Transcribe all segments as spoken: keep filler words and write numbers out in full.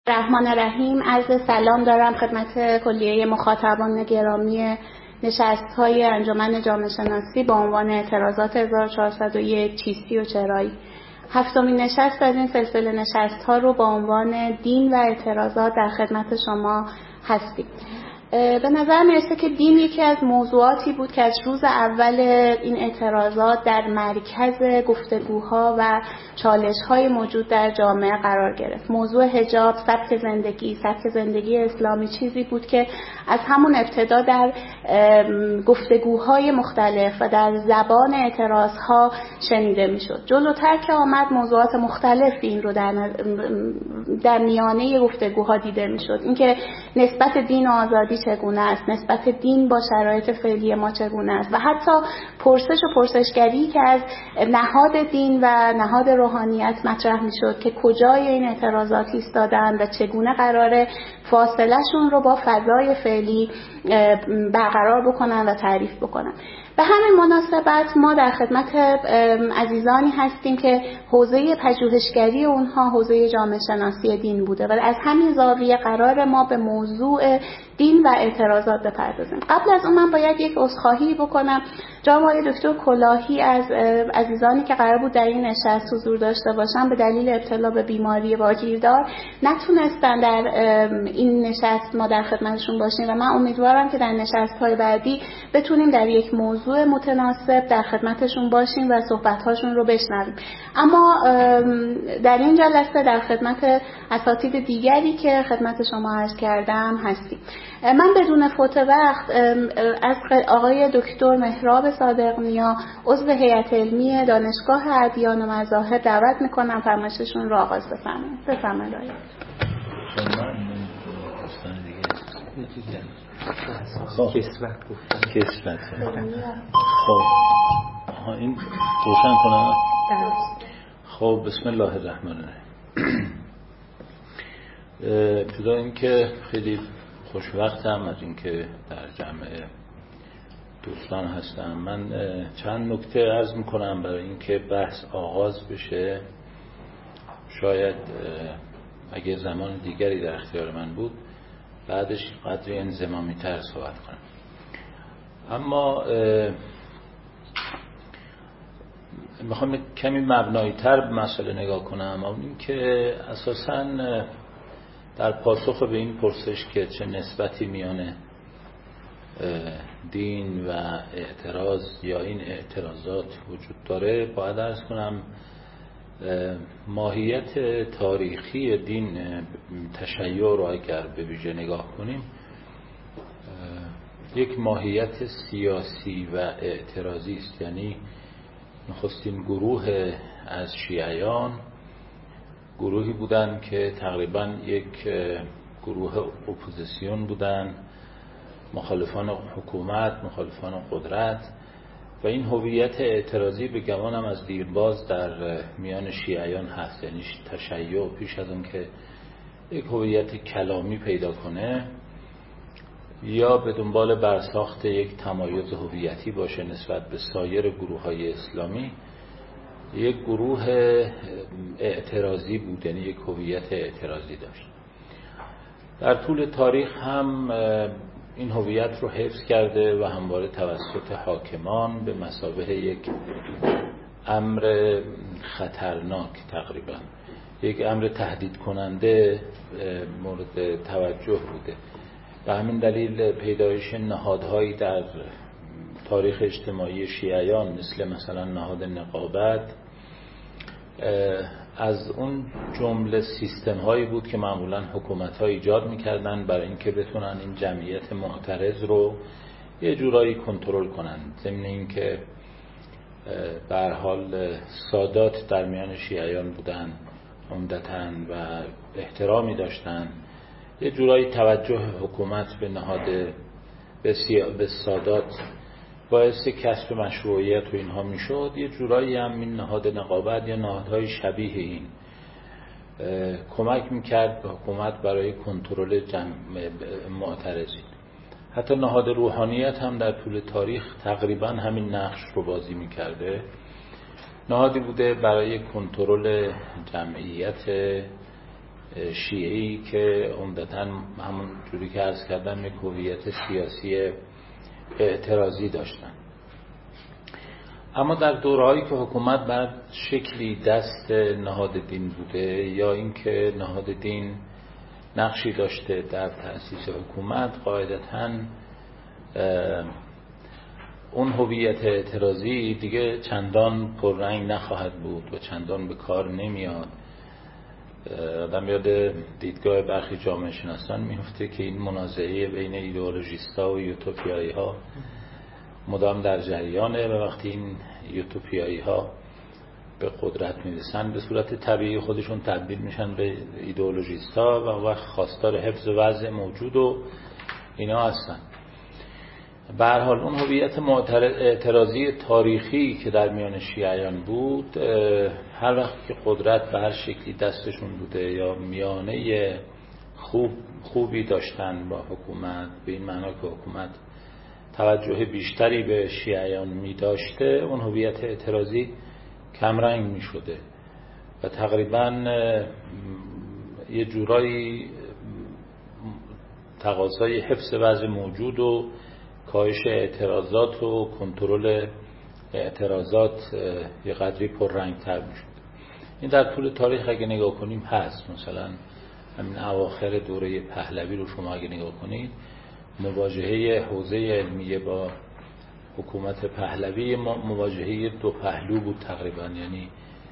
الرحمن الرحیم. عرض سلام دارم خدمت کلیه مخاطبان گرامی نشست‌های انجمن جامعه شناسی با عنوان اعتراضات هزار و چهارصد و یک چیستی و چرایی. هفتمین نشست از این سلسله نشست‌ها رو با عنوان دین و اعتراضات در خدمت شما هستیم. به نظر میرسه که دین یکی از موضوعاتی بود که از روز اول این اعتراضات در مرکز گفتگوها و چالش‌های موجود در جامعه قرار گرفت. موضوع حجاب، سبک زندگی، سبک زندگی اسلامی چیزی بود که از همون ابتدا در گفتگوهای مختلف و در زبان اعتراضها شنیده میشد. جلوتر که آمد موضوعات مختلفی این رو در در میانه گفتگوها دیده میشد. اینکه نسبت دین و آزادی چگونه است، نسبت دین با شرایط فعلی ما چگونه است و حتی پرسش و پرسشگری که از نهاد دین و نهاد روحانیت مطرح میشد که کجای این اعتراضات ایستادند و چگونه قراره فاصلهشون رو با فضای فعلی برقرار بکنن و تعریف بکنن. به همین مناسبت ما در خدمت عزیزانی هستیم که حوزه پژوهشگری اونها حوزه جامعه شناسی دین بوده و از همین زاویه قرار ما به موضوع دین و اعتراضات بپردازیم. قبل از اون من باید یک عذرخواهی بکنم. جناب آقای دکتر کلاهی از عزیزانی که قرار بود در این نشست حضور داشته باشن به دلیل ابتلا به بیماری واگیردار نتونستن در این نشست ما در خدمتشون باشیم و من امیدوارم که در نشست‌های بعدی بتونیم در یک موضوع متناسب در خدمتشون باشیم و صحبت‌هاشون رو بشنویم. اما در این جلسه در خدمت اساتید دیگری که خدمت شما عرض کردم هستیم. من بدون فوت وقت از آقای دکتر مهراب صادق نیا عضو هیئت علمی دانشگاه ادیان و مذاهب دعوت میکنم فرمایششون رو آغاز بفرمایید. بفرمایید آقای خب کسوت کسوت خب ها این روشن کنم. خب بسم الله الرحمن الرحیم. ابتدا اینکه خیلی خوشوقتم از اینکه در جمع دوستان هستم. من چند نکته عرض میکنم برای اینکه بحث آغاز بشه. شاید اگه زمان دیگری در اختیار من بود بعدش قدری انضمامی تر صحبت کنم. اما میخوام کمی مبنایی تر به مسئله نگاه کنم. اون این که اساساً در پاسخ به این پرسش که چه نسبتی میان دین و اعتراض یا این اعتراضات وجود داره باید عرض کنم ماهیت تاریخی دین تشیع رو اگر به ویژه نگاه کنیم یک ماهیت سیاسی و اعتراضی است. یعنی نخستین گروه از شیعیان گروهی بودن که تقریبا یک گروه اپوزیسیون بودن، مخالفان حکومت، مخالفان قدرت و این هویت اعتراضی به گمانم از دیرباز در میان شیعیان هست. یعنی تشیع پیش از اون که یک هویت کلامی پیدا کنه یا به دنبال برساخت یک تمایز هویتی باشه نسبت به سایر گروه‌های اسلامی، یک گروه اعتراضی بود، یعنی یک هویت اعتراضی داشت. در طول تاریخ هم این هویت رو حفظ کرده و همواره توسط حاکمان به مثابه یک امر خطرناک تقریبا یک امر تهدید کننده مورد توجه بوده. به همین دلیل پیدایش نهادهایی در تاریخ اجتماعی شیعیان مثل مثلا نهاد نقابت از اون جمله سیستم هایی بود که معمولا حکومت ها ایجاد میکردن برای اینکه بتونن این جمعیت معترض رو یه جورایی کنترل کنن، ضمن اینکه به هر حال سادات در میان شیعیان بودن عمدتاً و احترامی داشتن، یه جورایی توجه حکومت به نهاد به, به سادات باعث کسب مشروعیت و اینها میشد. یه جورایی هم این نهاد نقابت یا نهادهای شبیه این کمک میکرد به حکومت برای کنترل معترضین. حتی نهاد روحانیت هم در طول تاریخ تقریبا همین نقش رو بازی میکرده. نهادی بوده برای کنترل جمعیت شیعی که عمدتاً همون جوری که عرض کردم یک هویت سیاسی اعتراضی داشتن. اما در دورهایی که حکومت بر شکلی دست نهاد دین بوده یا اینکه نهاد دین نقشی داشته در تأسیس حکومت، قاعدتاً اون هویت اعتراضی دیگه چندان پررنگ نخواهد بود و چندان به کار نمیاد. آدم یاد دیدگاه برخی جامعه شناسان میفته که این منازعه بین ایدئولوژیستا و یوتوپیایی ها مدام در جریانه و وقتی این یوتوپیایی ها به قدرت میرسن به صورت طبیعی خودشون تبدیل میشن به ایدئولوژیستا و وقت خواستار حفظ وضع موجود و اینا هستن. به هر حال اون هویت اعتراضی تاریخی که در میان شیعیان بود، هر وقت که قدرت به هر شکلی دستشون بوده یا میانه خوب خوبی داشتن با حکومت، به این معنا که حکومت توجه بیشتری به شیعیان می داشته، اون هویت اعتراضی کمرنگ می شده و تقریبا یه جورایی تقاضای حفظ وضع موجود و کاهش اعتراضات و کنترل اعتراضات یه قدری پررنگ‌تر می‌شد. این در طول تاریخ اگه نگاه کنیم هست. مثلا همین اواخر دوره پهلوی رو شما اگه نگاه کنید، مواجهه حوزه علمیه با حکومت پهلوی مواجهه دو پهلو بود تقریبا. یعنی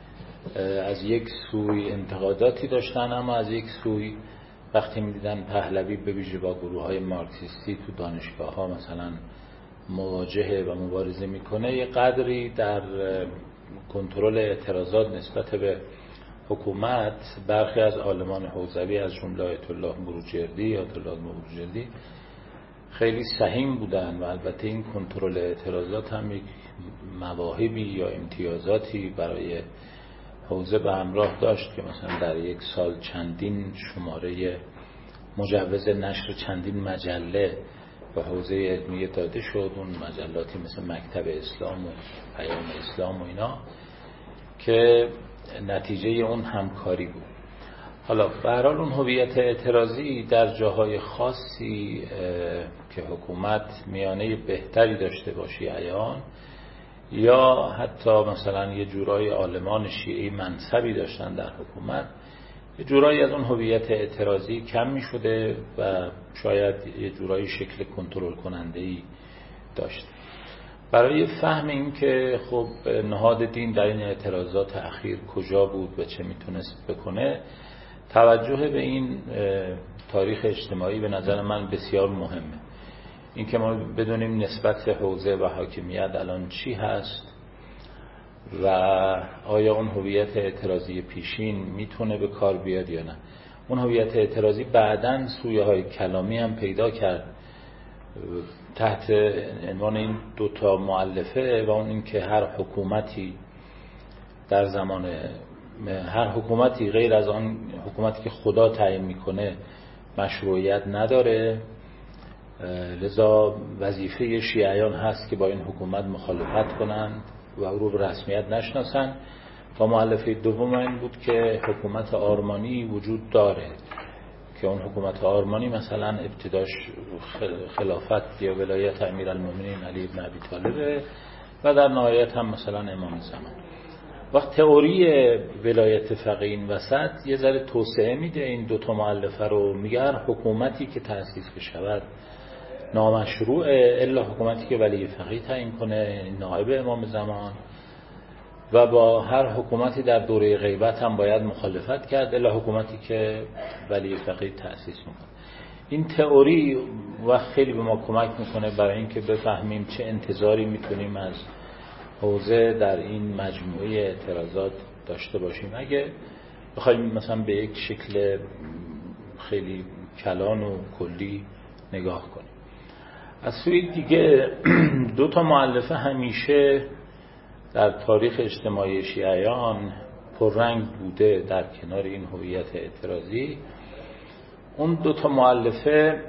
از یک سوی انتقاداتی داشتن، اما از یک سوی وقتی می‌دیدن پهلوی به ویژه با گروه‌های مارکسیستی تو دانشگاه‌ها مثلا مواجهه و مبارزه میکنه، یه قدری در کنترل اعتراضات نسبت به حکومت برخی از عالمان حوزوی از جمله آیت الله بروجردی آیت الله بروجردی خیلی سهیم بودن و البته این کنترل اعتراضات هم یک مواهبی یا امتیازاتی برای حوزه به همراه داشت که مثلا در یک سال چندین شماره مجوز نشر چندین مجله به حوزه علمیه داده شد. اون مجلاتی مثل مکتب اسلام و پیام اسلام و اینا که نتیجه اون همکاری بود. حالا به هر حال اون هویت اعتراضی در جاهای خاصی که حکومت میانه بهتری داشته با شیعیان یا حتی مثلا یه جورای عالمان شیعی منصبی داشتن در حکومت، یه جورایی از اون هویت اعتراضی کم می شده و شاید یه جورایی شکل کنترل کننده‌ای داشت. برای فهم این که خب نهاد دین در این اعتراضات اخیر کجا بود و چه میتونست بکنه، توجه به این تاریخ اجتماعی به نظر من بسیار مهمه. این که ما بدونیم نسبت حوزه و حاکمیت الان چی هست و آیا اون هویت اعتراضی پیشین میتونه به کار بیاد یا نه. اون هویت اعتراضی بعداً سویه های کلامی هم پیدا کرد تحت عنوان این دوتا مؤلفه و اون این که هر حکومتی در زمان هر حکومتی غیر از آن حکومتی که خدا تعیین میکنه مشروعیت نداره، لذا وظیفه شیعیان هست که با این حکومت مخالفت کنند و او رو به رسمیت نشناسن. و مؤلفه دوم این بود که حکومت آرمانی وجود داره که اون حکومت آرمانی مثلا ابتداش خلافت یا ولایت امیرالمومنین علی بن ابی طالب و در نهایت هم مثلا امام زمان. وقت تئوری ولایت فقیه این وسط یه ذره توسعه میده این دوتا مؤلفه رو، میگه هر حکومتی که تأسیس بشود نامشروعه الا حکومتی که ولی فقیه تعیین کنه، نائب امام زمان، و با هر حکومتی در دوره غیبت هم باید مخالفت کرد الا حکومتی که ولی فقیه تأسیس میکنه. این تئوری وقت خیلی به ما کمک میکنه برای اینکه بفهمیم چه انتظاری میتونیم از حوزه در این مجموعه اعتراضات داشته باشیم اگه بخوایم مثلا به یک شکل خیلی کلان و کلی نگاه کنیم. از سوی دیگه دو تا مؤلفه همیشه در تاریخ اجتماعی شیعیان پررنگ بوده در کنار این هویت اعتراضی. اون دو تا مؤلفه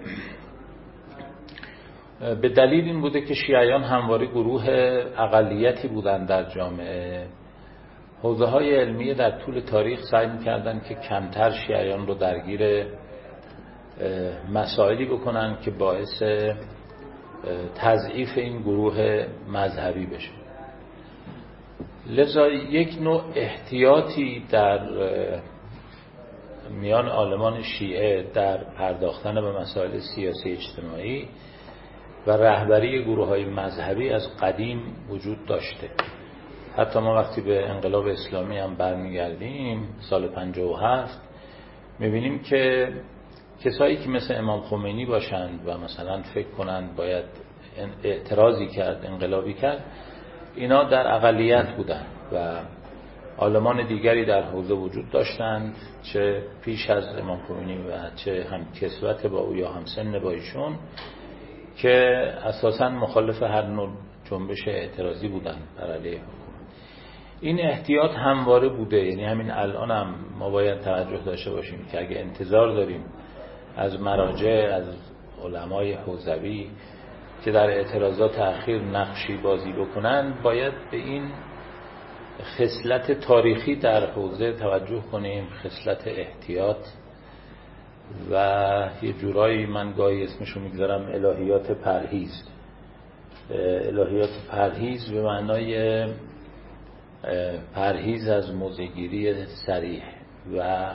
به دلیل این بوده که شیعیان همواره گروه اقلیتی بودن در جامعه حوزه های علمی در طول تاریخ سعی می‌کردن که کمتر شیعیان رو درگیر مسائلی بکنن که باعث تضعیف این گروه مذهبی بشه. لذا یک نوع احتیاطی در میان عالمان شیعه در پرداختن به مسائل سیاسی اجتماعی و رهبری گروه‌های مذهبی از قدیم وجود داشته. حتی ما وقتی به انقلاب اسلامی هم برمیگردیم سال پنجاه و هفت میبینیم که کسایی که مثل امام خمینی باشند و مثلا فکر کنند باید اعتراضی کرد، انقلابی کرد، اینا در اقلیت بودند و عالمان دیگری در حوزه وجود داشتند، چه پیش از امام خمینی و چه هم کسوت با او یا هم سن با ایشون، که اساساً مخالف هر نوع جنبش اعتراضی بودند بر علیه حکومت. این احتیاط همواره بوده، یعنی همین الان هم ما باید توجه داشته باشیم که اگه انتظار داریم از مراجع، از علمای حوزوی که در اعتراضات اخیر نقشی بازی بکنن، باید به این خصلت تاریخی در حوزه توجه کنیم، خصلت احتیاط. و یه جورایی من گاهی اسمشو میگذارم الهیات پرهیز. الهیات پرهیز به معنای پرهیز از موضع‌گیری صریح و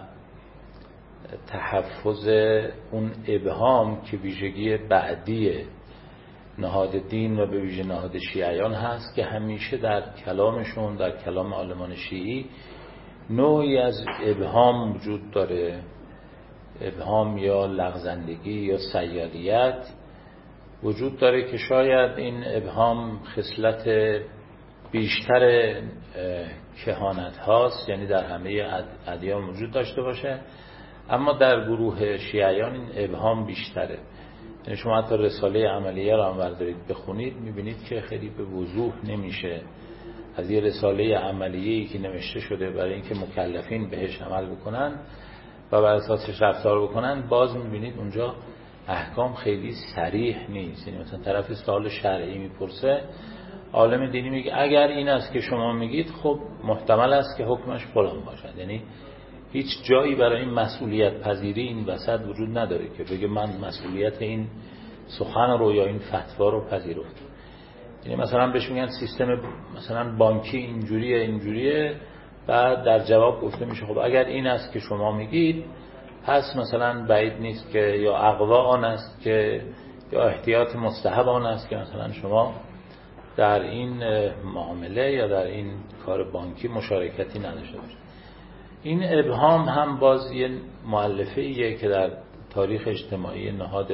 تحفظ اون ابهام که ویژگی بعدی نهاد دین و به ویژه نهاد شیعیان هست، که همیشه در کلامشون، در کلام عالمان شیعی، نوعی از ابهام وجود داره، ابهام یا لغزندگی یا سیالیت وجود داره که شاید این ابهام خصلت بیشتر کهانت هاست، یعنی در همه ادیان وجود داشته باشه، اما در گروه شیعیان این ابهام بیشتره. یعنی شما حتی رساله عملیه را هم بردارید بخونید، میبینید که خیلی به وضوح نمیشه از یه رساله عملیه‌ای که نوشته شده برای اینکه مکلفین بهش عمل بکنن و بر اساسش رفتار بکنن، باز میبینید اونجا احکام خیلی صریح نیست. یعنی مثلا طرف سوال شرعی میپرسه، عالم دینی میگه اگر این است که شما میگید، خب محتمل است که حکمش فلان باشد. یعنی هیچ جایی برای این مسئولیت پذیری این وسط وجود نداره که بگه من مسئولیت این سخن رو یا این فتوا رو پذیرفتم. یعنی مثلا بهش میگن سیستم مثلا بانکی اینجوریه اینجوریه، بعد در جواب گفته میشه خب اگر این است که شما میگید، پس مثلا بعید نیست که یا اقوا آن است که یا احتیاط مستحب آن است که مثلا شما در این معامله یا در این کار بانکی مشارکتی نداشته باشید. این ابهام هم باز یه مؤلفه‌ایه که در تاریخ اجتماعی نهاد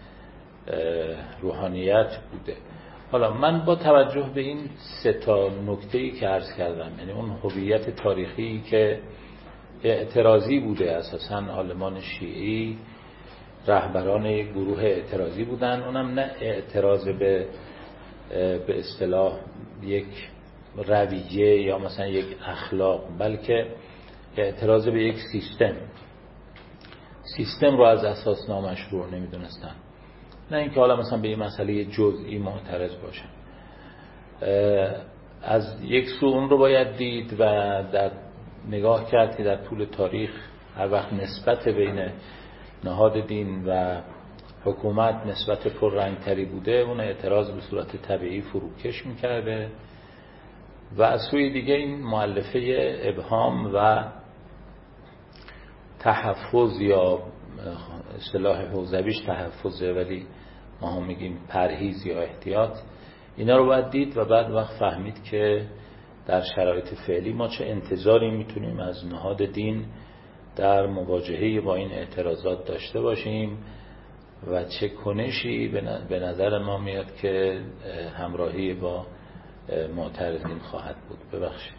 روحانیت بوده. حالا من با توجه به این سه تا نکته‌ای که عرض کردم، یعنی اون هویت تاریخی که اعتراضی بوده، اساساً عالمان شیعی رهبران گروه اعتراضی بودن، اونم نه اعتراض به به اصطلاح یک رویه یا مثلا یک اخلاق، بلکه اعتراض به یک سیستم سیستم رو از اساس نامشروع نمیدونستن، نه اینکه حالا مثلا به این مسئله جزئی معترض باشن. از یک سو اون رو باید دید و در نگاه کرد که در طول تاریخ هر وقت نسبت بین نهاد دین و حکومت نسبت پررنگتری بوده، اون اعتراض به صورت طبیعی فروکش میکرده و از سوی دیگه این مؤلفه ابهام و تحفظ، یا اصطلاح حوزویش تحفظه ولی ما هم میگیم پرهیز یا احتیاط، اینا رو باید دید و بعد وقت فهمید که در شرایط فعلی ما چه انتظاری میتونیم از نهاد دین در مواجهه با این اعتراضات داشته باشیم و چه کنشی به نظر ما میاد که همراهی با معترضین خواهد بود. ببخشید.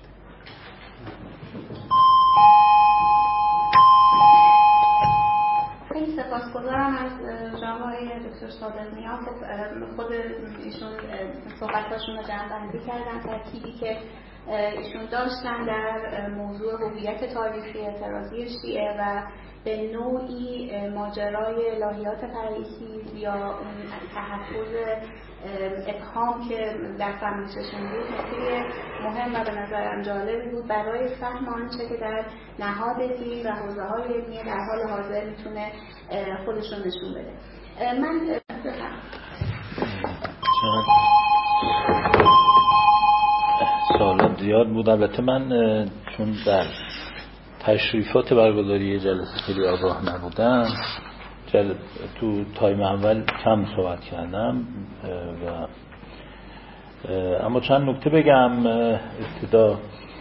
خیلی سپاسگزارم از جناب آقای دکتر صادق نیا. خود ایشون صحبتاشون رو جمع‌بندی کردن، ترکیبی که ایشون داشتن در موضوع هویت تاریخی اعتراضی شیعه و به نوعی ماجرای الهیات پرهیزی یا تحفظ ابهام که در فرمایششون بود نکته مهم و به نظرم جالبی بود برای فهم آنچه که در نهاد دین و حوزه‌های علمی در حال حاضر میتونه خودشون نشون بده. من سوالات زیاد بود. البته من چون در تشریفات برگزاری جلسه خیلی آگاه نبودم، جل... تو تایم اول کم صحبت کردم و اما چند نکته بگم. ابتدا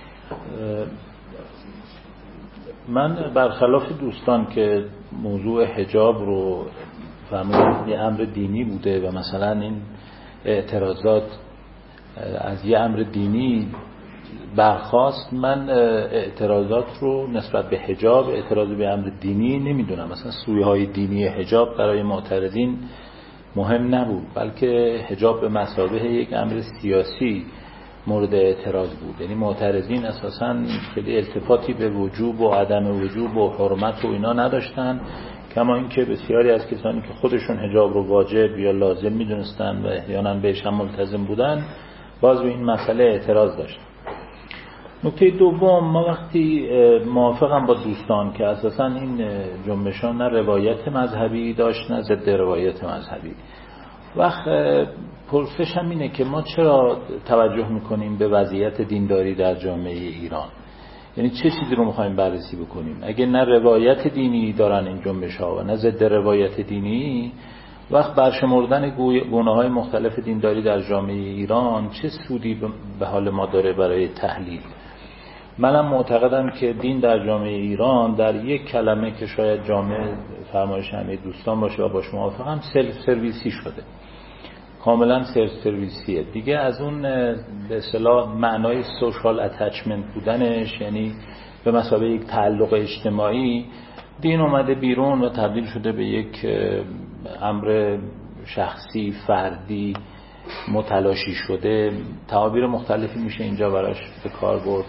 من برخلاف دوستان که موضوع حجاب رو فرمودن یه امر دینی بوده و مثلا این اعتراضات از یه امر دینی برخاست، من اعتراضات رو نسبت به حجاب اعتراض به امر دینی نمیدونم. مثلا سویه های دینی حجاب برای معترضین مهم نبود، بلکه حجاب به مثابه یک امر سیاسی مورد اعتراض بود. یعنی معترضین اساساً خیلی التفاتی به وجوب و عدم وجوب و حرمت و اینا نداشتن، کما اینکه بسیاری از کسانی که خودشون حجاب رو واجب یا لازم میدونستن و احیانا بهش هم ملتزم بودن باز به این مسئله اعتراض داشتن. نکته دوم، ما وقتی موافقم با دوستان که اساساً این جنبشان نه روایت مذهبی داشت نه ضد روایت مذهبی، وقت پرسش هم اینه که ما چرا توجه میکنیم به وضعیت دینداری در جامعه ایران؟ یعنی چه چیزی رو میخوایم بررسی بکنیم؟ اگه نه روایت دینی دارن این جنبش ها و نه ضد روایت دینی، وقت برشمردن گونه های مختلف دینداری در جامعه ایران چه سودی به حال ما داره برای تحلیل؟ منم معتقدم که دین در جامعه ایران در یک کلمه که شاید جامعه فرمایش همه دوستان باشه و باش موافقم، سلف سرویسی شده. کاملا سلف سرویسیه دیگه. از اون به اصطلاح معنای سوشال اتچمنت بودنش، یعنی به مثابه یک تعلق اجتماعی، دین اومده بیرون و تبدیل شده به یک امر شخصی فردی متلاشی شده. تعابیر مختلفی میشه اینجا براش به کار برد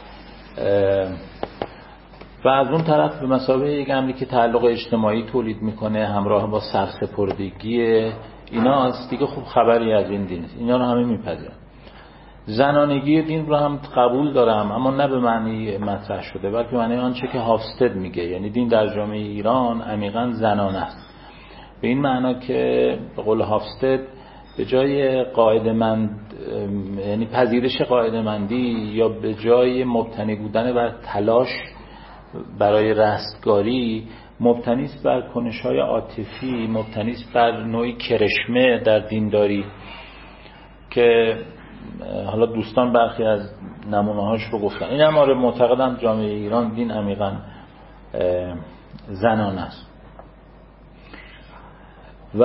و از اون طرف به مثابه یک امری که تعلق اجتماعی تولید میکنه همراه با سرسپردگی اینا است دیگه. خوب خبری از این دین است، اینا رو همه میپذیرن. زنانگی دین رو هم قبول دارم، اما نه به معنی مطرح شده، بلکه به معنی آنچه که هافستد میگه، یعنی دین در جامعه ایران عمیقاً زنانه است. به این معنا که به قول هافستد به جای قاعده‌مند، یعنی پذیرش قاعده‌مندی یا به جای مبتنی بودن بر تلاش برای رستگاری، مبتنی است بر کنش‌های عاطفی، مبتنی است بر نوعی کرشمه در دینداری که حالا دوستان برخی از نمونه‌هاش رو گفتن. این هم آره معتقدم جامعه ایران دین عمیقاً زنانه است و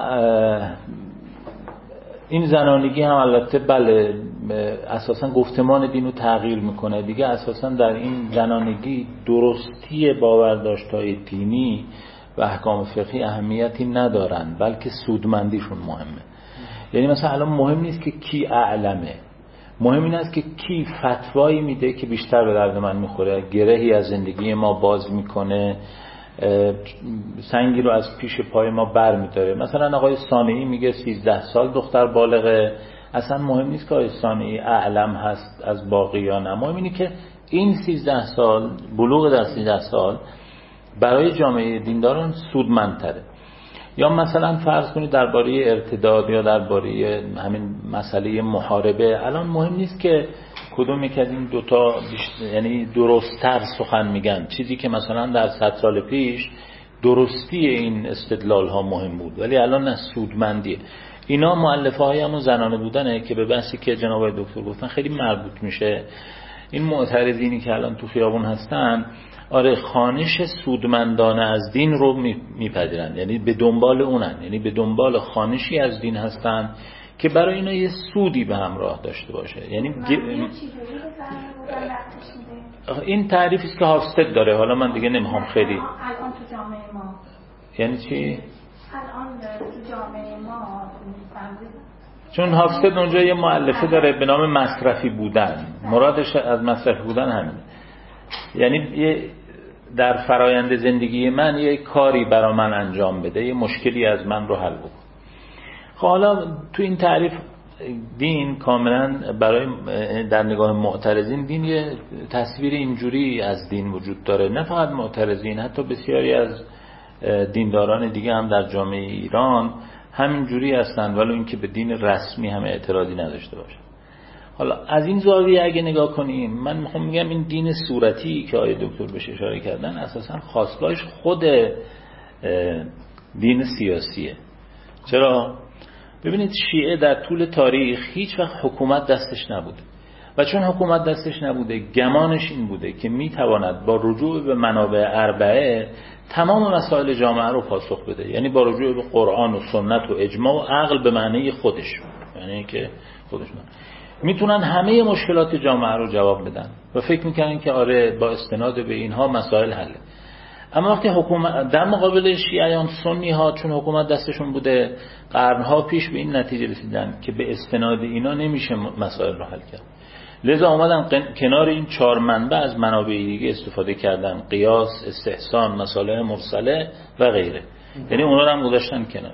این زنانگی هم البته بله اساساً گفتمان دین رو تغییر میکنه دیگه. اساساً در این زنانگی درستی باورداشت‌های دینی و احکام فقهی اهمیتی ندارن، بلکه سودمندیشون مهمه. یعنی مثلا الان مهم نیست که کی اعلمه، مهم این است که کی فتوایی میده که بیشتر به درد من میخوره، گرهی از زندگی ما باز میکنه، سنگی رو از پیش پای ما بر میداره. مثلا آقای صانعی میگه سیزده سال دختر بالغه، اصلا مهم نیست که آقای صانعی اعلم هست از باقیان، مهم اینه که این سیزده سال بلوغ در سیزده سال برای جامعه دینداران سودمندتره. یا مثلا فرض کنید درباره ارتداد یا درباره همین مسئله محاربه، الان مهم نیست که کدوم یک از این دوتا یعنی درست‌تر سخن میگن، چیزی که مثلا در صد سال پیش درستی این استدلال ها مهم بود ولی الان نه، سودمندیه. اینا مؤلفه های همون زنانه بودنه که به بحثی که جناب آقای دکتر گفتن خیلی مربوط میشه. این معترضینی که الان تو خیابون هستن آره خانش سودمندانه از دین رو میپذیرن، یعنی به دنبال اونن، یعنی به دنبال خانشی از دین هستن که برای اینا یه سودی به همراه داشته باشه. یعنی این تعریفی است که هافستد داره، حالا من دیگه نمیخوام خیلی. الان تو جامعه ما یعنی چی؟ الان تو جامعه ما چون هافستد اونجا یه مؤلفه داره به نام مصرفی بودن، مرادش از مصرفی بودن همینه، یعنی یه در فرایند زندگی من یه کاری برای من انجام بده، یه مشکلی از من رو حل بکنه. حالا تو این تعریف دین کاملا برای در نگاه معترضین دین یه تصویر اینجوری از دین وجود داره، نه فقط معترضین، حتی بسیاری از دینداران دیگه هم در جامعه ایران همینجوری هستن، ولی اینکه به دین رسمی هم اعتراضی نداشته باشه. حالا از این زاویه اگه نگاه کنیم، من میخوام میگم این دین صورتی که آقای دکتر بهش اشاره کردن اساسا خاصگاهش خود دین سیاسیه. چرا؟ ببینید شیعه در طول تاریخ هیچ وقت حکومت دستش نبوده و چون حکومت دستش نبوده گمانش این بوده که میتواند با رجوع به منابع اربعه تمام مسائل جامعه رو پاسخ بده، یعنی با رجوع به قرآن و سنت و اجماع و عقل به معنی خودش، یعنی که خودشون میتونن همه مشکلات جامعه رو جواب بدن و فکر میکنن که آره با استناد به اینها مسائل حله. اما وقتی حکومت در مقابل شیعیان سنی ها، چون حکومت دستشون بوده قرنها پیش به این نتیجه رسیدن که به استناد اینا نمیشه مسائل رو حل کرد، لذا آمدن کنار این چهار منبع از منابع دیگه استفاده کردن، قیاس، استحسان، مصالح مرسله و غیره، یعنی اونا رو هم گذاشتن کنار.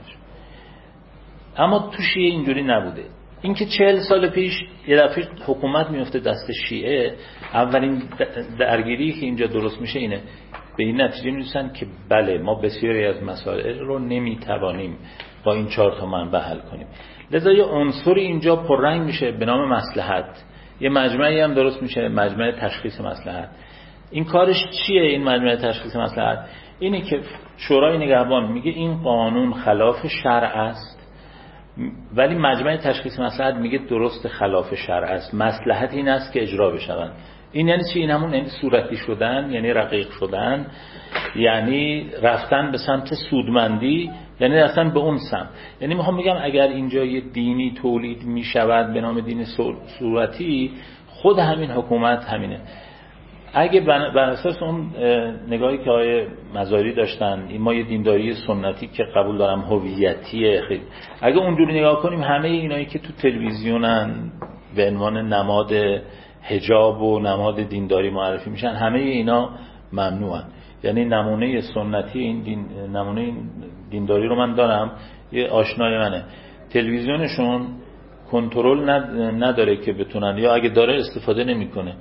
اما تو شیعه اینجوری نبوده. اینکه چهل سال پیش یه دفعه حکومت میفته دست شیعه، اولین درگیری که اینجا درست میشه اینه، به این نتیجه میرسن که بله ما بسیاری از مسائل رو نمیتوانیم با این چهار تا منبع حل کنیم، لذا یه عنصری اینجا پررنگ میشه به نام مصلحت، یه مجمعی هم درست میشه، مجمع تشخیص مصلحت. این کارش چیه این مجمع تشخیص مصلحت؟ اینه که شورای نگهبان میگه این قانون خلاف شرع است، ولی مجمع تشخیص مصلحت میگه درست خلاف شرع است، مصلحت این است که اجرا بشوند. این یعنی چی؟ این همون یعنی صورتی شدن، یعنی رقیق شدن، یعنی رفتن به سمت سودمندی، یعنی رفتن به اون سمت. یعنی میخوام بگم اگر اینجا یه دینی تولید میشود به نام دین صورتی، خود همین حکومت همینه. اگه بر اساس اون نگاهی که آقای مزاری داشتن، این ما یه دینداری سنتی که قبول دارم هویتیه، خیلی اگه اونجوری نگاه کنیم همه اینایی که تو تلویزیونن به عنوان نماد حجاب و نماد دینداری معرفی میشن، همه اینا ممنوعن. یعنی نمونه سنتی این دین، نمونه دینداری رو من دارم، یه آشنای منه، تلویزیونشون کنترل نداره که بتونن، یا اگه داره استفاده نمیکنه،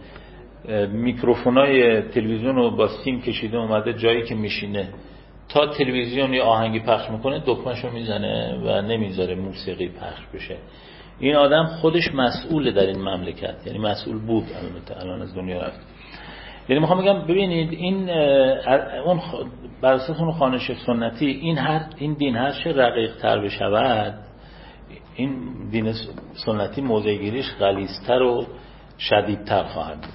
میکروفونای تلویزیون رو با سیم کشیده اومده جایی که میشینه، تا تلویزیون یه آهنگی پخش میکنه دکمه‌شو میزنه و نمیذاره موسیقی پخش بشه. این آدم خودش مسئول در این مملکت، یعنی مسئول بود، البته الان از دنیا رفت. یعنی میخوام بگم ببینید این اون بر اساس اون خوانش سنتی این هر این دین هر چه رقیق تر بشود، این دین سنتی موضع گیریش غلیظتر و شدیدتر خواهد بود.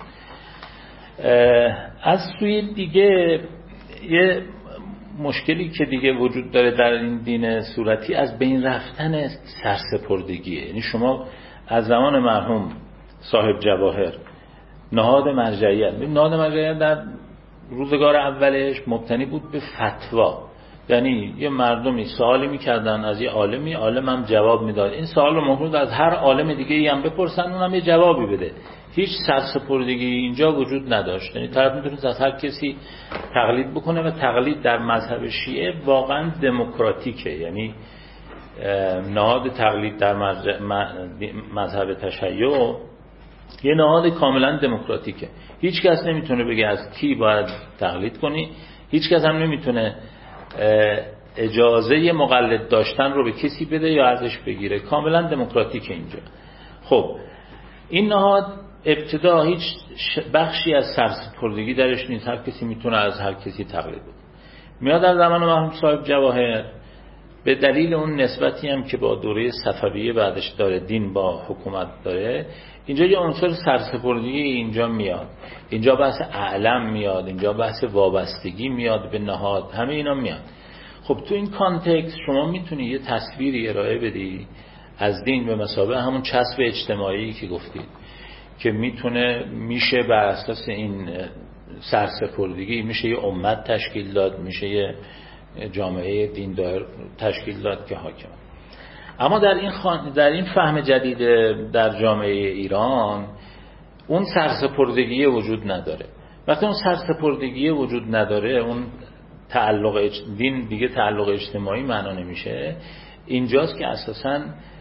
از سوی دیگه یه مشکلی که دیگه وجود داره در این دین صورتی از بین رفتن سرسپردگیه. یعنی شما از زمان مرحوم صاحب جواهر نهاد مرجعیت، نهاد مرجعیت در روزگار اولش مبتنی بود به فتوا، یعنی یه مردمی سوالی میکردن از یه عالمی، عالم هم جواب میداد، این سوال رو ممکن از هر عالم دیگه هم بپرسن اونم یه جوابی بده، هیچ سرسپردگی اینجا وجود نداشت. یعنی طرف میتونه از هر کسی تقلید بکنه و تقلید در مذهب شیعه واقعا دموکراتیکه، یعنی نهاد تقلید در مذهب تشیع یه نهاد کاملا دموکراتیکه، هیچ کس نمیتونه بگه از کی باید تقلید کنی، هیچ کس هم نمیتونه اجازه مقلد داشتن رو به کسی بده یا ازش بگیره، کاملا دموکراتیکه اینجا. خب این نهاد ابتدا هیچ بخشی از سرسپردگی درش نیست، هر کسی میتونه از هر کسی تقلید کنه. میاد در زمان مرحوم صاحب جواهر به دلیل اون نسبتی هم که با دوره صفویه بعدش داره، دین با حکومت داره، اینجا یه عنصر سرسپردگی اینجا میاد، اینجا بحث اعلم میاد، اینجا بحث وابستگی میاد به نهاد، همه اینا میاد. خب تو این کانتکست شما میتونی یه تصویری ارائه بدی از دین به مثابه همون چسب اجتماعی که گفتید که میتونه میشه بر اساس این سرسپردگی میشه یه امت تشکیل داد، میشه یه جامعه دیندار تشکیل داد که حاکم. اما در این خان... در این فهم جدید در جامعه ایران اون سرسپردگی وجود نداره. وقتی اون سرسپردگی وجود نداره، اون تعلق اج... دین دیگه تعلق اجتماعی معنا نمیشه. اینجاست که اساساً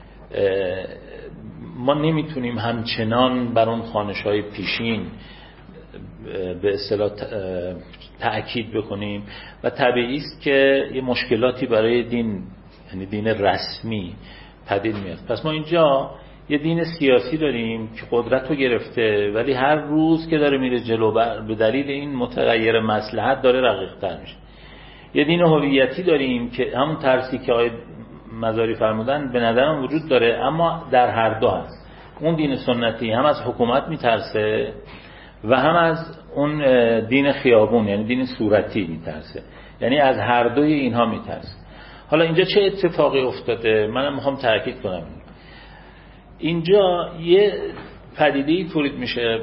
ما نمیتونیم همچنان بر اون خوانش‌های پیشین به اصطلاح تأکید بکنیم و طبیعی است که یه مشکلاتی برای دین، یعنی دین رسمی، پدید میاد. پس ما اینجا یه دین سیاسی داریم که قدرت رو گرفته، ولی هر روز که داره میره جلو به دلیل این متغیر مصلحت داره رقیق‌تر میشه. یه دین هویتی داریم که همون ترسی که آقای مزاری فرمودن به نظرم وجود داره، اما در هر دو هست. اون دین سنتی هم از حکومت میترسه و هم از اون دین خیابون، یعنی دین صورتی میترسه، یعنی از هر دوی اینها میترسه. حالا اینجا چه اتفاقی افتاده؟ منم میخوام تاکید کنم اینجا یه پدیده‌ای تولید میشه،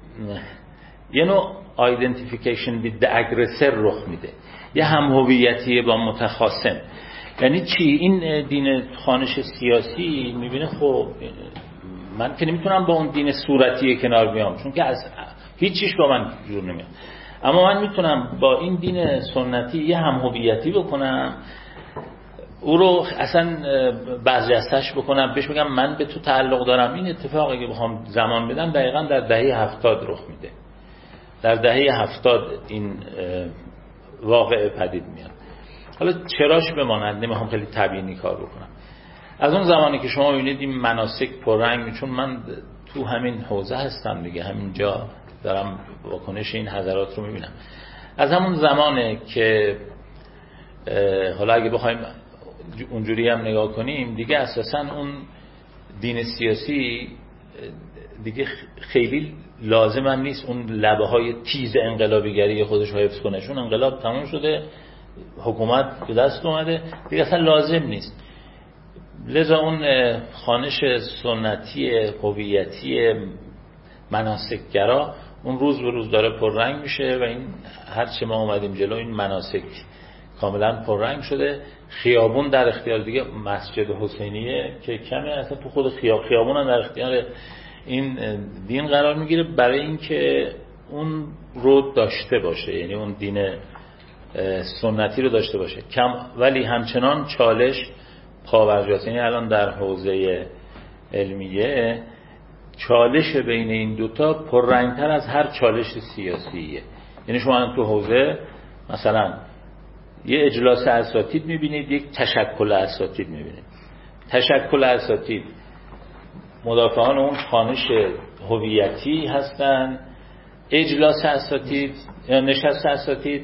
یه نوع identification with the aggressor رخ میده، یه هم هویتی با متخاصم. یعنی چی؟ این دین خوانش سیاسی میبینه خب من که نمیتونم با اون دین صورتی کنار بیام، چون که از هیچیش با من جور نمیاد، اما من میتونم با این دین سنتی یه هم هویتی بکنم، او رو اصلا برجستش بکنم، بهش بگم من به تو تعلق دارم. این اتفاقی که بخوام زمان بدم دقیقاً در دهه هفتاد رخ میده. در دهه هفتاد این واقعه پدید میاد. حالا چراش بماند، نمیخوام خیلی تبیینی کار بکنم. از اون زمانی که شما ببینید این مناسک پررنگ، چون من تو همین حوزه هستم دیگه، همینجا دارم واکنش این حضرات رو میبینم. از همون زمانه که حالا اگه بخوایم اونجوری هم نگاه کنیم دیگه، اساساً اون دین سیاسی دیگه خیلی لازم هم نیست اون لبه های تیز انقلابیگری خودش رو حفظ کنه، چون انقلاب تموم شده، حکومت به دست اومده دیگه، اصلا لازم نیست. لذا اون خوانش سنتی هویتی مناسکگرا اون روز به روز داره پررنگ میشه و این هرچه ما اومدیم جلو این مناسک کاملا پررنگ شده. خیابون در اختیار دیگه مسجد حسینیه که کمه، اصلا تو خود خیاب خیابون هم در اختیار این دین قرار میگیره برای اینکه اون رو داشته باشه، یعنی اون دین سنتی رو داشته باشه کم، ولی همچنان چالش پاورجاست. یعنی الان در حوزه علمیه چالش بین این دوتا پررنگتر از هر چالش سیاسیه. یعنی شما تو حوزه مثلا یه اجلاس اساتید میبینید، یک تشکل اساتید میبینید. تشکل اساتید مدافعان اون خوانش هویتی هستن، اجلاس اساتید یا نشست اساتید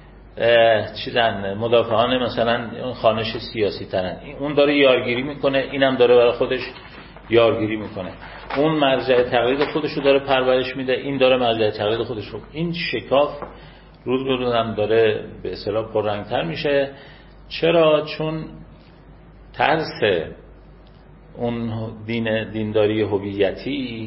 چیزن مدافعان مثلا خوانش سیاسی ترن. اون داره یارگیری میکنه، اینم داره برای خودش یارگیری میکنه. اون مرجع تقلید خودش رو داره پرورش میده، این داره مرجع تقلید خودش رو. این شکاف روز به روز هم داره به اصطلاح پررنگتر میشه. چرا؟ چون ترس اون دین دینداری هویتی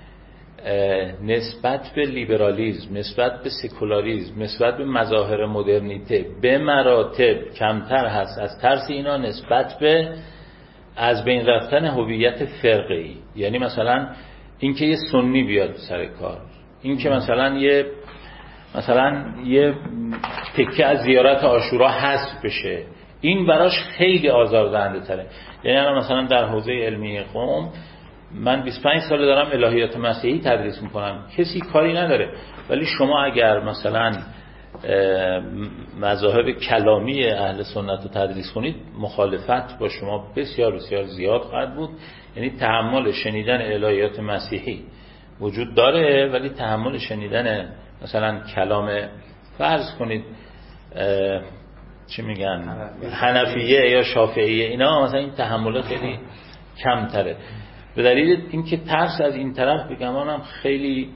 نسبت به لیبرالیسم، نسبت به سکولاریسم، نسبت به مظاهر مدرنیته به مراتب کمتر هست از ترس اینا نسبت به از بین رفتن هویت فرقه‌ای. یعنی مثلا اینکه یه سنی بیاد سر کار، اینکه مثلا یه مثلا یه تکه از زیارت عاشورا حذف بشه، این براش خیلی آزاردهنده تره. یعنی الان مثلا در حوزه علمی قم من بیست و پنج ساله دارم الهیات مسیحی تدریس میکنم، کسی کاری نداره، ولی شما اگر مثلا مذاهب کلامی اهل سنت رو تدریس کنید مخالفت با شما بسیار بسیار زیاد خواهد بود. یعنی تحمل شنیدن الهیات مسیحی وجود داره، ولی تحمل شنیدن مثلا کلام فرض کنید چی میگن حنفیه یا شافعیه، اینا مثلا این تحمل خیلی کم تره. به دلیل اینکه ترس از این طرف به گمانم خیلی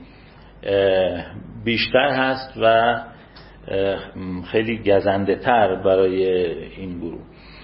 بیشتر هست و خیلی گزنده تر برای این گروه.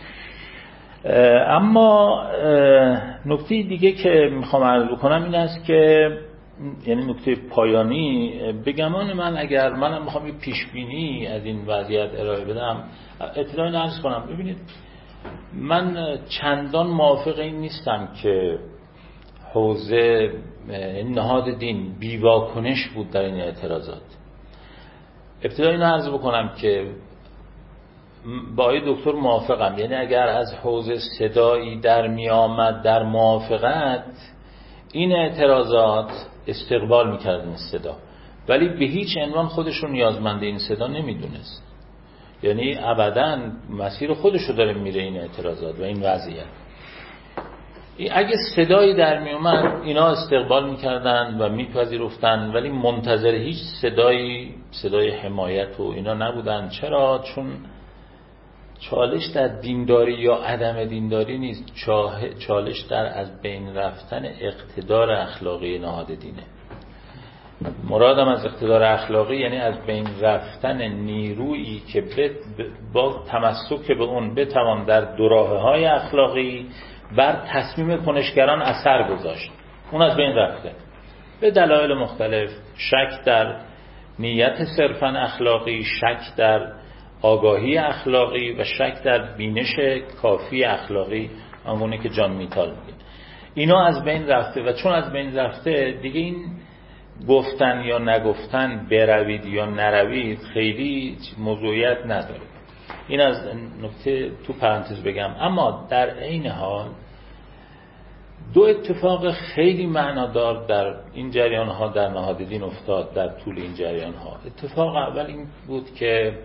اما نکته دیگه که میخوام عرض بکنم این است که یعنی نکته پایانی به گمان من، اگر منم میخوام یه پیش بینی از این وضعیت ارائه بدم، اطلاعی عرض کنم. ببینید من چندان موافق این نیستم که حوزه نهاد دین بیواکنش بود در این اعتراضات. ابتدا اینو عرض بکنم که با آقای دکتر موافقم. یعنی اگر از حوزه صدایی در می آمد در موافقت، این اعتراضات استقبال میکرد این صدا، ولی به هیچ عنوان خودش رو نیازمند این صدا نمیدونست. یعنی ابداً مسیر خودش رو داره میره این اعتراضات و این وضعیت. اگه صدایی در می اومد اینا استقبال میکردن و میپذیرفتن، ولی منتظر هیچ صدایی، صدای حمایت و اینا نبودن. چرا؟ چون چالش در دینداری یا عدم دینداری نیست، چالش در از بین رفتن اقتدار اخلاقی نهاد دینه. مرادم از اقتدار اخلاقی یعنی از بین رفتن نیرویی که با تمسک به اون بتوان در دو راه‌های اخلاقی بر تصمیم کنشگران اثر گذاشت. اون از بین رفته به دلایل مختلف. شک در نیت صرفاً اخلاقی، شک در آگاهی اخلاقی و شک در بینش کافی اخلاقی، آنگونه که جان میتال میگه. اینا از بین رفته و چون از بین رفته دیگه این گفتن یا نگفتن، بروید یا نروید، خیلی موضوعیت نداره. این از نکته تو پرانتز بگم. اما در عین حال دو اتفاق خیلی معنادار در این جریان ها در نهاد دین افتاد در طول این جریان ها. اتفاق اول این بود که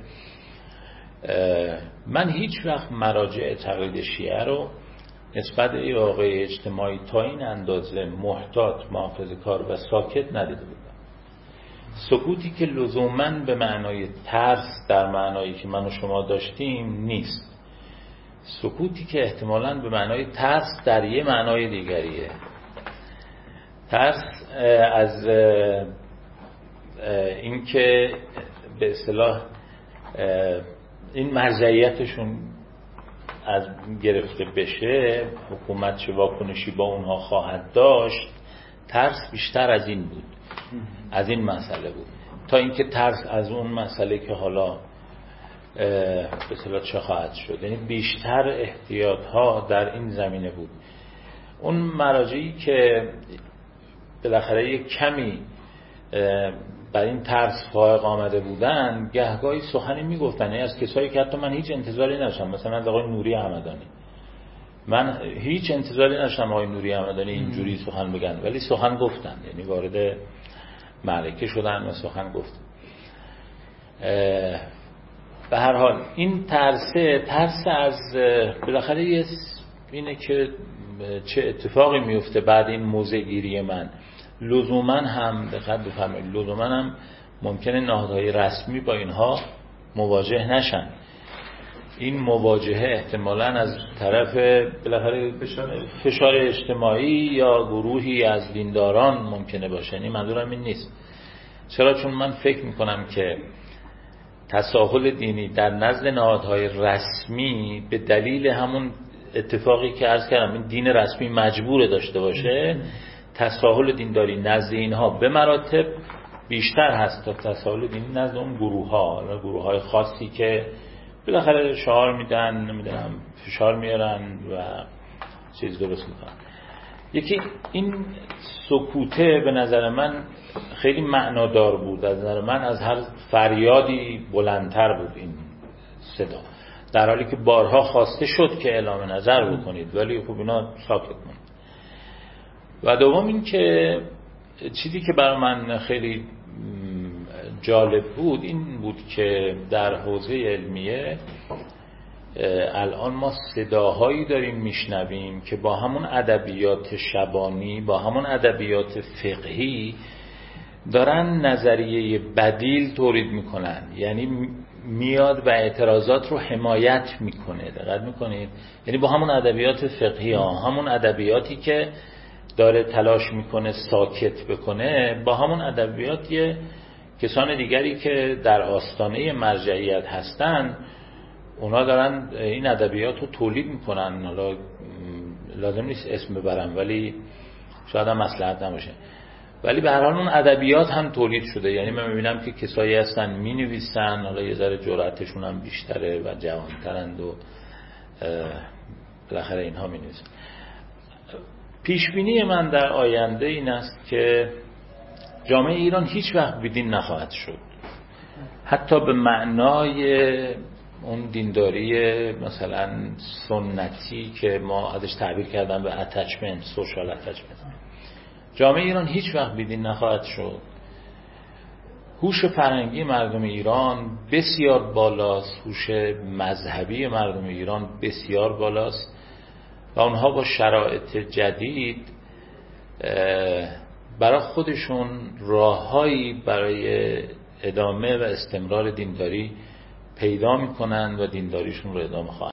من هیچ وقت مراجع تقلید شیعه رو نسبت به واقعه اجتماعی تا این اندازه محتاط، محافظه‌کار و ساکت ندیده بودم. سکوتی که لزوماً به معنای ترس در معنایی که من و شما داشتیم نیست. سکوتی که احتمالاً به معنای ترس در یه معنای دیگریه. ترس از اینکه به اصطلاح این مرجعیتشون از گرفته بشه، حکومت چه واکنشی با اونها خواهد داشت. ترس بیشتر از این بود، از این مسئله بود، تا اینکه ترس از اون مسئله که حالا به اصطلاح چه خواهد شد. یعنی بیشتر احتیاط ها در این زمینه بود. اون مراجعی که بالاخره یک کمی بر این ترس فائق آمده بودن، گهگاهی سخنی میگفتن یعنی از کسایی که حتی من هیچ انتظاری نداشتم، مثلا از آقای نوری همدانی. من هیچ انتظاری نداشتم آقای نوری همدانی اینجوری سخن بگن، ولی سخن گفتن. یعنی وارد معرکه شدن و سخن گفتن. به هر حال این ترسه ترس از بالاخره اینه که چه اتفاقی میفته بعد این موضع گیری من. لزوما هم دقت بفرمایید، لزوما هم ممکنه نهادهای رسمی با اینها مواجه نشن. این مواجهه احتمالاً از طرف بالاخره فشار اجتماعی یا گروهی از دینداران ممکنه باشه. یعنی منظورم این نیست. چرا؟ چون من فکر میکنم که تساهل دینی در نزد نهادهای رسمی به دلیل همون اتفاقی که عرض کردم، این دین رسمی مجبور داشته باشه، تساهل دینداری نزد اینها به مراتب بیشتر هست تا تساهل دینی نزد اون گروه ها، گروه های خاصی که بالاخره شعار میدن، نمیدونم فشار میارن و چیز درست میکنن. یکی این سکوته به نظر من خیلی معنادار بود. از نظر من از هر فریادی بلندتر بود این صدا، در حالی که بارها خواسته شد که اعلام نظر بکنید ولی خب اینا ساکت موند. و دوم این که چیزی که برای من خیلی جالب بود این بود که در حوزه علمیه الان ما صداهایی داریم میشنویم که با همون ادبیات شبانی، با همون ادبیات فقهی دارن نظریه بدیل تولید میکنن. یعنی میاد و اعتراضات رو حمایت میکنه. دقت میکنید؟ یعنی با همون ادبیات فقهی ها، همون ادبیاتی که داره تلاش میکنه ساکت بکنه، با همون ادبیات یه کسان دیگری که در آستانه مرجعیت هستن اونا دارن این ادبیات رو تولید میکنن. حالا لازم نیست اسم ببرم ولی شاید هم مصلحت نباشه، ولی به هر حال اون ادبیات هم تولید شده. یعنی من میبینم که کسایی هستن مینویسن، حالا یه ذره جرأتشون هم بیشتره و جوانترند و بالاخره اینها مینویسن. پیشبینی من در آینده این است که جامعه ایران هیچ وقت بیدین نخواهد شد، حتی به معنای اون دینداری مثلا سنتی که ما ازش تعبیر کردن به اتچمنت، سوشال اتچمنت، جامعه ایران هیچ وقت بیدین نخواهد شد. هوش فرهنگی مردم ایران بسیار بالاست، هوش مذهبی مردم ایران بسیار بالاست و اونها با شرایط جدید برای خودشون راههایی برای ادامه و استمرار دینداری پیدا میکنن و دینداریشون رو ادامه خواهند.